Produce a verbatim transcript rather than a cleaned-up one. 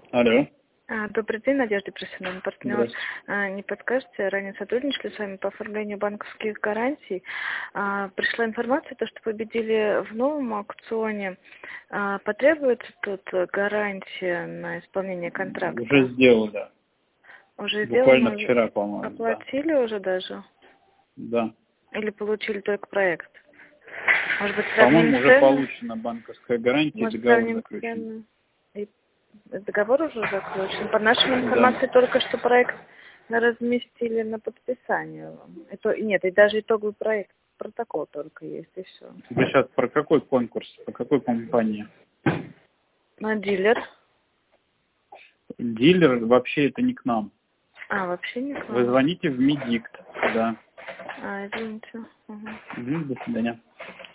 Алло. А, Добрый день, Надежда Присяновна, партнер. Здравствуйте. А, Не подскажете, ранее сотрудничали с вами по оформлению банковских гарантий. А, Пришла информация, то, что победили в новом аукционе. А, Потребуется тут гарантия на исполнение контракта? Уже сделали. Уже Буквально сделано? вчера, по-моему, да. Оплатили уже даже? Да. Или получили только проект? Может быть, сравним По-моему, уже цены? получена банковская гарантия, Может, договор сравним заключен. цены? И договор уже заключен. По нашей Да. информации, только что проект разместили на подписание вам. Это, нет, и даже итоговый проект, протокол только есть, и все. Вы сейчас про какой конкурс, по какой компании? На дилер? Дилер вообще это не к нам. А, вообще не к Вы вам? звоните в Медикт, да. А, извините. Угу. Угу, до свидания.